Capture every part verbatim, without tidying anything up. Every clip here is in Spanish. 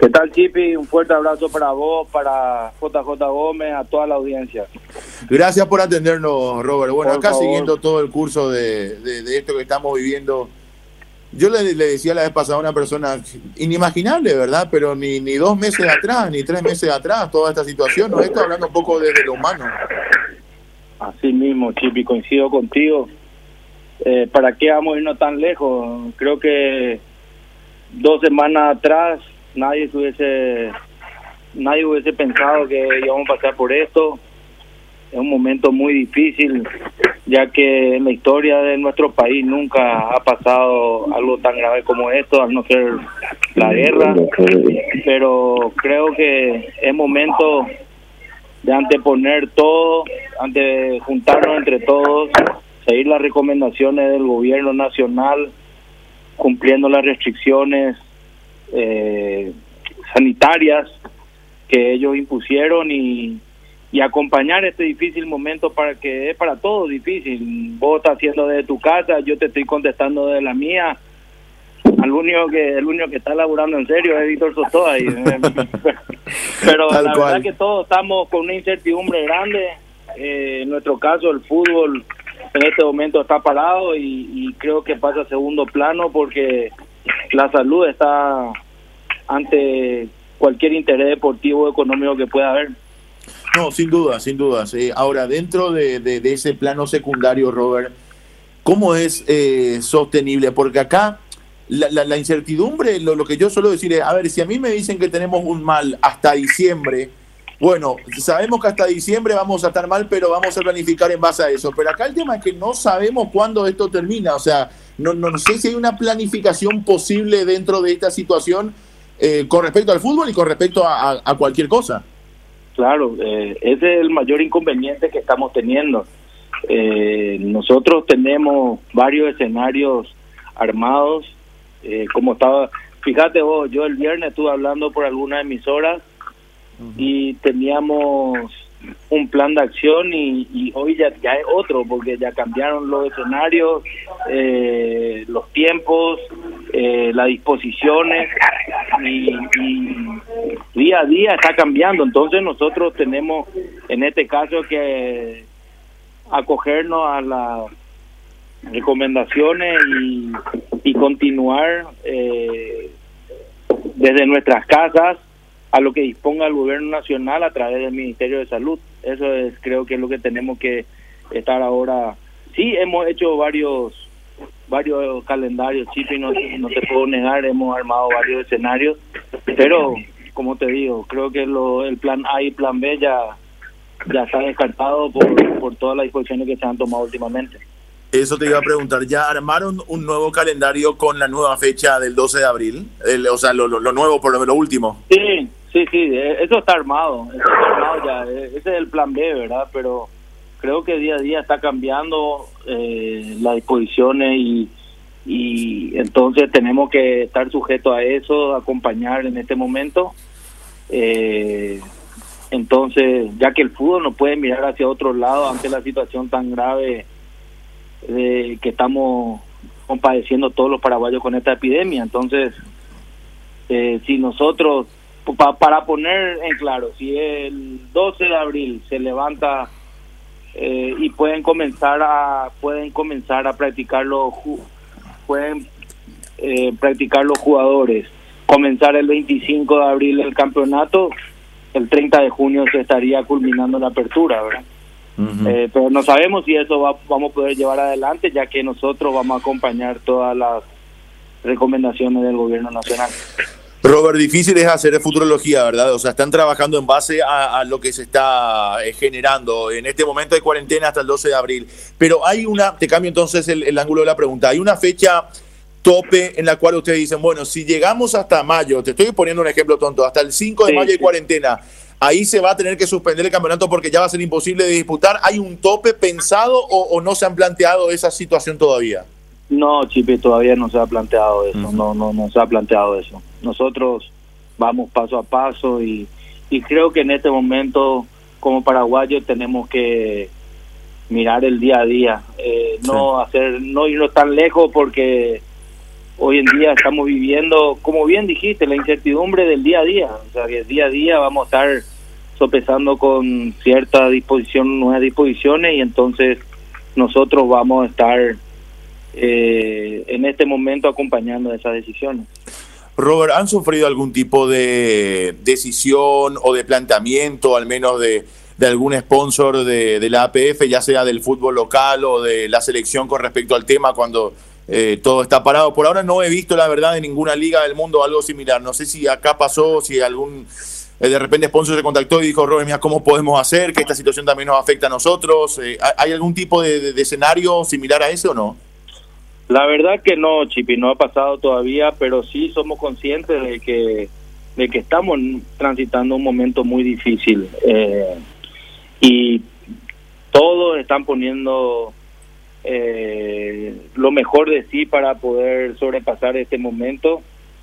¿Qué tal, Chipi? Un fuerte abrazo para vos, para J J Gómez, a toda la audiencia. Gracias por atendernos, Robert. Bueno, Por acá favor. Siguiendo todo el curso de, de, de esto que estamos viviendo, yo le, le decía la vez pasada a una persona inimaginable, ¿verdad? Pero ni, ni dos meses atrás, ni tres meses atrás, toda esta situación, ¿no? Esto hablando un poco desde lo humano. Así mismo, Chipi, coincido contigo. Eh, ¿Para qué vamos a irnos tan lejos? Creo que dos semanas atrás nadie se hubiese, nadie hubiese pensado que íbamos a pasar por esto. Es un momento muy difícil, ya que en la historia de nuestro país nunca ha pasado algo tan grave como esto, al no ser la guerra. Pero creo que es momento de anteponer todo, ante juntarnos entre todos, seguir las recomendaciones del gobierno nacional, cumpliendo las restricciones eh, sanitarias que ellos impusieron y, y acompañar este difícil momento, para que es para todos difícil. Vos estás haciendo desde tu casa, yo te estoy contestando desde la mía. El único que el único que está laburando en serio es Víctor Sotoa. Y, pero Tal la cual. verdad que todos estamos con una incertidumbre grande. Eh, en nuestro caso, el fútbol en este momento está parado y, y creo que pasa a segundo plano porque la salud está ante cualquier interés deportivo o económico que pueda haber. No, sin duda, sin duda. Sí. Ahora, dentro de, de, de ese plano secundario, Robert, ¿cómo es eh, sostenible? Porque acá la, la, la incertidumbre, lo, lo que yo suelo decir es, a ver, si a mí me dicen que tenemos un mal hasta diciembre, bueno, sabemos que hasta diciembre vamos a estar mal, pero vamos a planificar en base a eso. Pero acá el tema es que no sabemos cuándo esto termina. O sea, no, no, no sé si hay una planificación posible dentro de esta situación eh, con respecto al fútbol y con respecto a, a, a cualquier cosa. Claro, eh, ese es el mayor inconveniente que estamos teniendo. Eh, nosotros tenemos varios escenarios armados, eh, como estaba, fíjate vos, yo el viernes estuve hablando por algunas emisoras uh-huh. y teníamos un plan de acción y, y hoy ya, ya es otro, porque ya cambiaron los escenarios, eh, los tiempos, eh, las disposiciones y, y día a día está cambiando. Entonces nosotros tenemos en este caso que acogernos a las recomendaciones y, y continuar eh, desde nuestras casas a lo que disponga el gobierno nacional a través del Ministerio de Salud. Eso es, creo que es lo que tenemos que estar ahora. Sí, hemos hecho varios varios calendarios, Chipi, no, no te puedo negar, hemos armado varios escenarios, pero como te digo, creo que lo, el plan A y plan B ya, ya está descartado por, por todas las disposiciones que se han tomado últimamente. Eso te iba a preguntar, ¿ya armaron un nuevo calendario con la nueva fecha del doce de abril? El, o sea, lo, lo, lo nuevo, por lo, lo último. Sí, sí, sí, eso está armado, eso está armado ya, ese es el plan B, ¿verdad? Pero creo que día a día está cambiando eh, las disposiciones y, y entonces tenemos que estar sujetos a eso, acompañar en este momento. Eh, entonces, ya que el fútbol no puede mirar hacia otro lado ante la situación tan grave de que estamos compadeciendo todos los paraguayos con esta epidemia. Entonces, eh, si nosotros, pa, para poner en claro, si el doce de abril se levanta eh, y pueden comenzar a pueden comenzar a practicar los pueden eh, practicar los jugadores, comenzar el veinticinco de abril el campeonato, el treinta de junio se estaría culminando la apertura, ¿verdad? Uh-huh. Eh, pero no sabemos si eso va, vamos a poder llevar adelante, ya que nosotros vamos a acompañar todas las recomendaciones del gobierno nacional. Robert, difícil es hacer futurología, ¿verdad? O sea, están trabajando en base a, a lo que se está eh, generando. En este momento hay cuarentena hasta el doce de abril. Pero hay una, te cambio entonces el, el ángulo de la pregunta, hay una fecha tope en la cual ustedes dicen, bueno, si llegamos hasta mayo, te estoy poniendo un ejemplo tonto, hasta el cinco de sí, mayo hay sí. cuarentena, ahí se va a tener que suspender el campeonato porque ya va a ser imposible de disputar. ¿Hay un tope pensado o, o no se han planteado esa situación todavía? No, Chipi, todavía no se ha planteado eso, uh-huh. no, no, no se ha planteado eso. Nosotros vamos paso a paso y, y creo que en este momento como paraguayos tenemos que mirar el día a día, eh, no sí. hacer, no irnos tan lejos porque hoy en día estamos viviendo, como bien dijiste, la incertidumbre del día a día. O sea, que día a día vamos a estar sopesando con cierta disposición, nuevas disposiciones, y entonces nosotros vamos a estar eh, en este momento acompañando esas decisiones. Robert, ¿han sufrido algún tipo de decisión o de planteamiento, al menos de, de algún sponsor de, de la A P F, ya sea del fútbol local o de la selección, con respecto al tema cuando eh, todo está parado? Por ahora no he visto, la verdad, en ninguna liga del mundo algo similar. No sé si acá pasó, si algún eh, de repente sponsor se contactó y dijo, Robert, mira, ¿cómo podemos hacer que esta situación también nos afecta a nosotros? Eh, ¿Hay algún tipo de, de, de escenario similar a ese o no? La verdad que no, Chipi, no ha pasado todavía, pero sí somos conscientes de que de que estamos transitando un momento muy difícil, eh, y todos están poniendo eh, lo mejor de sí para poder sobrepasar este momento.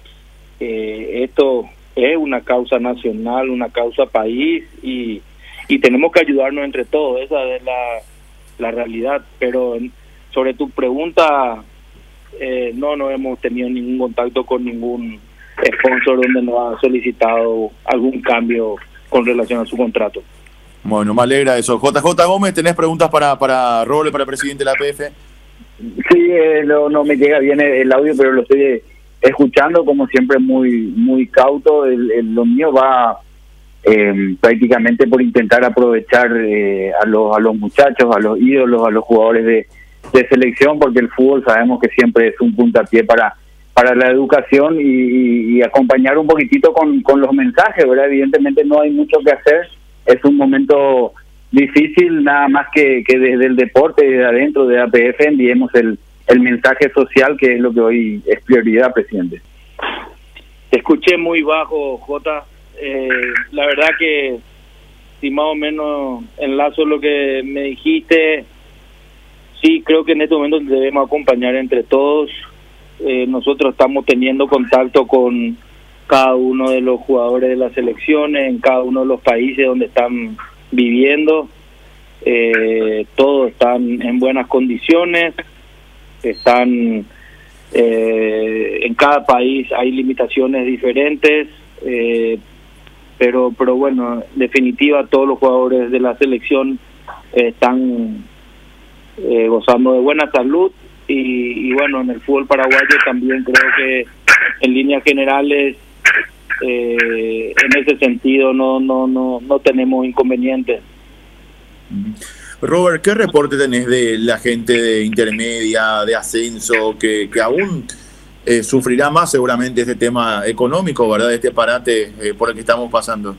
Eh, esto es una causa nacional, una causa país, y, y tenemos que ayudarnos entre todos, esa es la, la realidad. Pero sobre tu pregunta, Eh, no, no hemos tenido ningún contacto con ningún sponsor donde nos ha solicitado algún cambio con relación a su contrato. Bueno, me alegra eso. J J Gómez, ¿tenés preguntas para, para Roble, para el presidente de la A P F? Sí, eh, no, no me llega bien el audio, pero lo estoy escuchando, como siempre, muy muy cauto. El, el, lo mío va eh, prácticamente por intentar aprovechar eh, a, los, a los muchachos, a los ídolos, a los jugadores de de selección, porque el fútbol sabemos que siempre es un puntapié para para la educación, y, y, y acompañar un poquitito con, con los mensajes, ¿verdad? Evidentemente no hay mucho que hacer, es un momento difícil, nada más que, que desde el deporte, desde adentro de A P F, enviemos el, el mensaje social, que es lo que hoy es prioridad, presidente. Te escuché muy bajo, Jota. Eh, la verdad que si más o menos enlazo lo que me dijiste, sí, creo que en este momento debemos acompañar entre todos. Eh, nosotros estamos teniendo contacto con cada uno de los jugadores de las selecciones, en cada uno de los países donde están viviendo. Eh, todos están en buenas condiciones, están eh, en cada país hay limitaciones diferentes, eh, pero, pero bueno, en definitiva todos los jugadores de la selección eh, están Eh, gozando de buena salud, y, y bueno, en el fútbol paraguayo también creo que en líneas generales eh, en ese sentido no no no no tenemos inconvenientes. Robert, ¿qué reporte tenés de la gente de intermedia, de ascenso, que, que aún eh, sufrirá más seguramente este tema económico, ¿verdad? Este parate eh, por el que estamos pasando.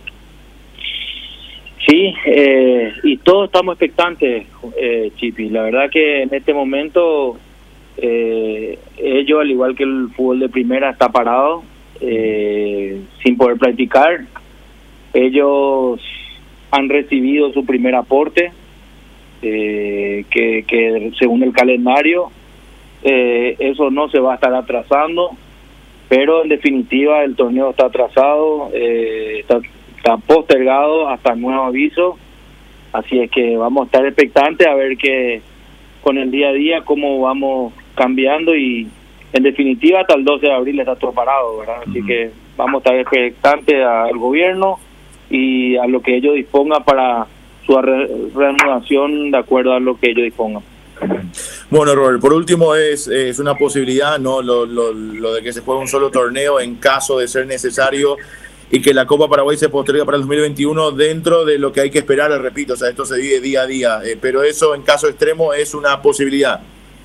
Sí, eh, y todos estamos expectantes, eh, Chipi. La verdad que en este momento eh, ellos, al igual que el fútbol de primera, está parado, eh, sin poder practicar. Ellos han recibido su primer aporte, eh, que, que según el calendario, eh, eso no se va a estar atrasando, pero en definitiva el torneo está atrasado, eh, está está postergado hasta nuevo aviso, así es que vamos a estar expectantes a ver que con el día a día cómo vamos cambiando, y en definitiva hasta el doce de abril está todo parado, ¿verdad? Así uh-huh. que vamos a estar expectantes al gobierno y a lo que ellos dispongan para su re- reanudación de acuerdo a lo que ellos dispongan. Bueno, Robert, por último es, es una posibilidad, ¿no? Lo, lo, lo de que se juegue un solo torneo en caso de ser necesario, y que la Copa Paraguay se postergue para el dos mil veintiuno dentro de lo que hay que esperar, repito, o sea, esto se vive día a día, eh, pero eso en caso extremo es una posibilidad.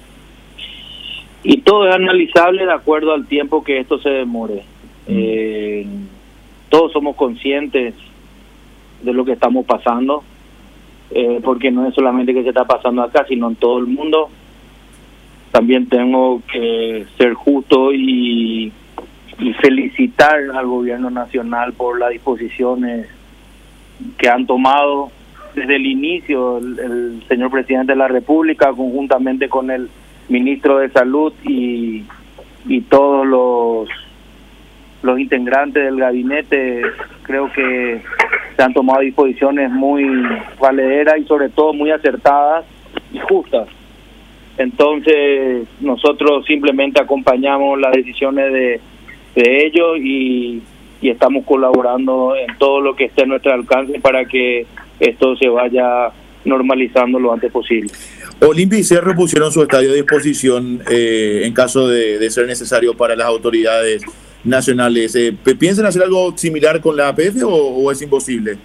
Y todo es analizable de acuerdo al tiempo que esto se demore. Mm. Eh, todos somos conscientes de lo que estamos pasando, eh, porque no es solamente que se está pasando acá, sino en todo el mundo. También tengo que ser justo y y felicitar al gobierno nacional por las disposiciones que han tomado desde el inicio el, el señor presidente de la República, conjuntamente con el ministro de Salud y, y todos los los integrantes del gabinete. Creo que se han tomado disposiciones muy valederas y sobre todo muy acertadas y justas. Entonces nosotros simplemente acompañamos las decisiones de, de ellos y, y estamos colaborando en todo lo que esté a nuestro alcance para que esto se vaya normalizando lo antes posible. Olimpia y Cerro pusieron su estadio a disposición eh, en caso de, de ser necesario para las autoridades nacionales. Eh, ¿Piensan hacer algo similar con la A P F o, o es imposible?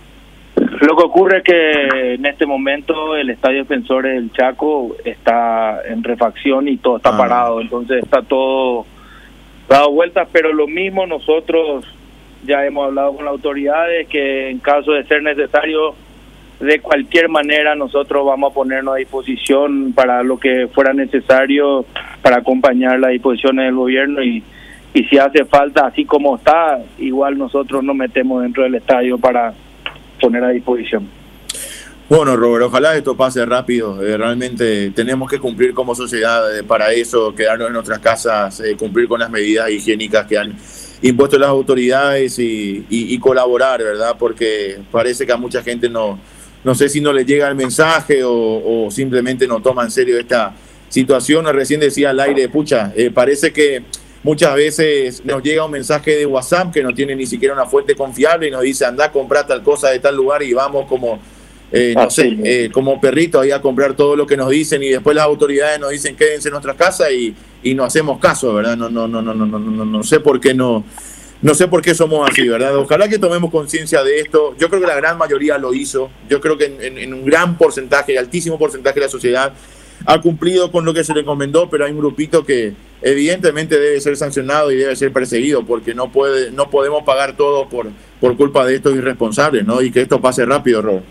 Lo que ocurre es que en este momento el Estadio Defensores del Chaco está en refacción y todo está ah. parado, entonces está todo dado vueltas, pero lo mismo nosotros ya hemos hablado con las autoridades que en caso de ser necesario, de cualquier manera nosotros vamos a ponernos a disposición para lo que fuera necesario para acompañar las disposiciones del gobierno y, y si hace falta, así como está, igual nosotros nos metemos dentro del estadio para poner a disposición. Bueno, Robert, ojalá esto pase rápido. Eh, realmente tenemos que cumplir como sociedad eh, para eso, quedarnos en nuestras casas, eh, cumplir con las medidas higiénicas que han impuesto las autoridades y, y, y colaborar, ¿verdad? Porque parece que a mucha gente no, no sé si no le llega el mensaje o, o simplemente no toma en serio esta situación. Recién decía al aire, pucha, eh, parece que muchas veces nos llega un mensaje de WhatsApp que no tiene ni siquiera una fuente confiable y nos dice anda a comprar tal cosa de tal lugar y vamos como, eh, no sé, eh, como perritos ahí a comprar todo lo que nos dicen y después las autoridades nos dicen quédense en nuestras casas y, y no hacemos caso, ¿verdad? No, no, no, no, no, no, no, no sé por qué no, no sé por qué somos así, ¿verdad? Ojalá que tomemos conciencia de esto. Yo creo que la gran mayoría lo hizo. Yo creo que en, en, en un gran porcentaje, altísimo porcentaje de la sociedad ha cumplido con lo que se le encomendó, pero hay un grupito que evidentemente debe ser sancionado y debe ser perseguido porque no puede, no podemos pagar todo por, por culpa de estos irresponsables, ¿no? Y que esto pase rápido, Rob.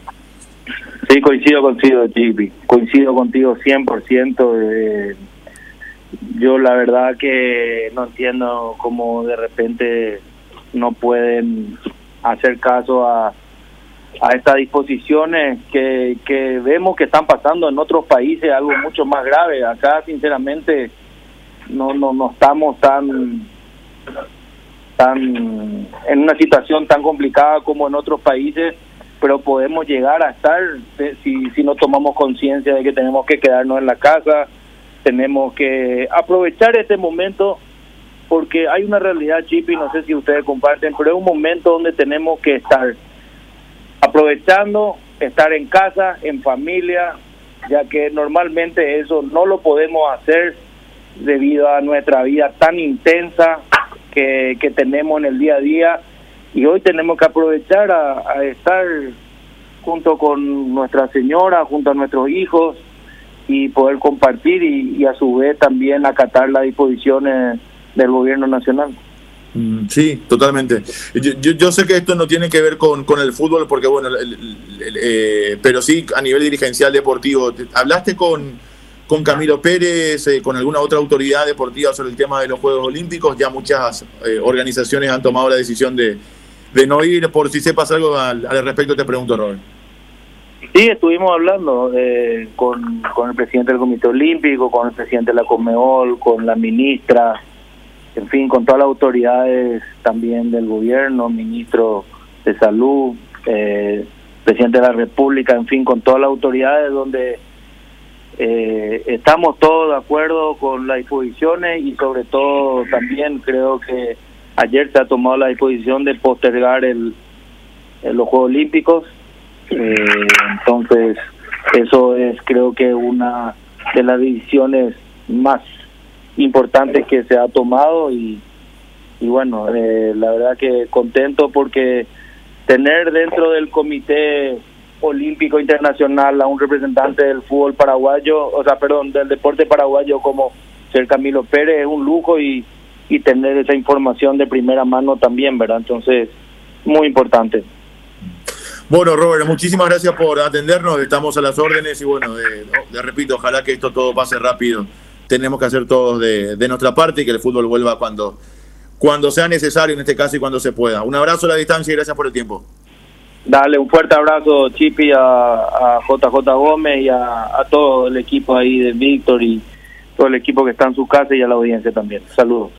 Sí, coincido contigo, Chipi. Coincido contigo cien por ciento. Eh, yo la verdad que no entiendo cómo de repente no pueden hacer caso a a estas disposiciones que, que vemos que están pasando en otros países, algo mucho más grave. Acá sinceramente no no no estamos tan tan en una situación tan complicada como en otros países, pero podemos llegar a estar si si no tomamos conciencia de que tenemos que quedarnos en la casa, tenemos que aprovechar este momento porque hay una realidad, Chipi, no sé si ustedes comparten, pero es un momento donde tenemos que estar aprovechando, estar en casa, en familia, ya que normalmente eso no lo podemos hacer debido a nuestra vida tan intensa que, que tenemos en el día a día, y hoy tenemos que aprovechar a, a estar junto con nuestra señora, junto a nuestros hijos y poder compartir y, y a su vez también acatar las disposiciones del gobierno nacional. Sí, totalmente. Yo, yo, yo sé que esto no tiene que ver con, con el fútbol, porque bueno, el, el, el, eh, pero sí a nivel dirigencial deportivo. ¿Hablaste con, con Camilo Pérez, eh, con alguna otra autoridad deportiva sobre el tema de los Juegos Olímpicos? Ya muchas eh, organizaciones han tomado la decisión de, de no ir. Por si sepas algo al, al respecto, te pregunto, Robert. Sí, estuvimos hablando eh, con, con el presidente del Comité Olímpico, con el presidente de la Conmebol, con la ministra, en fin, con todas las autoridades también del gobierno, ministro de Salud, eh, presidente de la República, en fin, con todas las autoridades donde eh, estamos todos de acuerdo con las disposiciones y sobre todo también creo que ayer se ha tomado la disposición de postergar el, el los Juegos Olímpicos, eh, entonces eso es creo que una de las decisiones más importante que se ha tomado y, y bueno, eh, la verdad que contento porque tener dentro del Comité Olímpico Internacional a un representante del fútbol paraguayo, o sea, perdón, del deporte paraguayo como ser Camilo Pérez es un lujo y, y tener esa información de primera mano también, ¿verdad? Entonces, muy importante. Bueno, Robert, muchísimas gracias por atendernos, estamos a las órdenes y bueno, de, de repito, ojalá que esto todo pase rápido. Tenemos que hacer todos de, de nuestra parte y que el fútbol vuelva cuando, cuando sea necesario, en este caso, y cuando se pueda. Un abrazo a la distancia y gracias por el tiempo. Dale, un fuerte abrazo, Chipi, a, a J J Gómez y a, a todo el equipo ahí de Víctor y todo el equipo que está en su casa y a la audiencia también. Saludos.